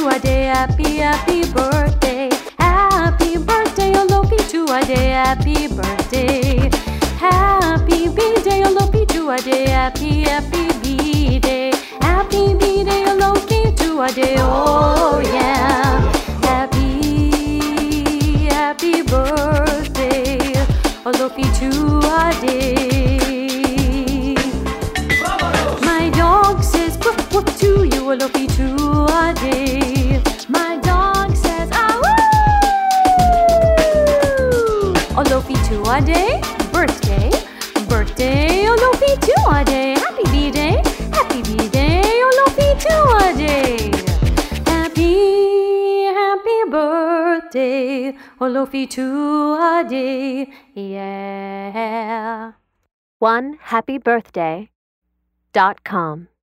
Ade, happy birthday. Happy birthday, Olofi to Ade, happy birthday. Happy B-day, Olofi to Ade, happy B-day. Happy B-day, Olofi to Ade, oh yeah. Happy birthday, Olofi to Ade. My dog says whoop whoop to you, Olofi to Ade. My dog says ah woo. Olofi to Ade, birthday, Olofi to Ade. Happy B-day, Olofi to Ade. Happy birthday, Olofi to Ade, yeah. OneHappyBirthday.com